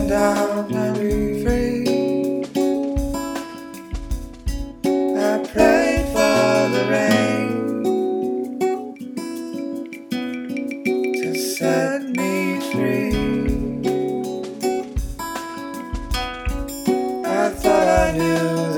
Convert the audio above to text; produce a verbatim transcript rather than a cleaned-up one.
down and be free. I prayed for the rain to set me free. I thought I knew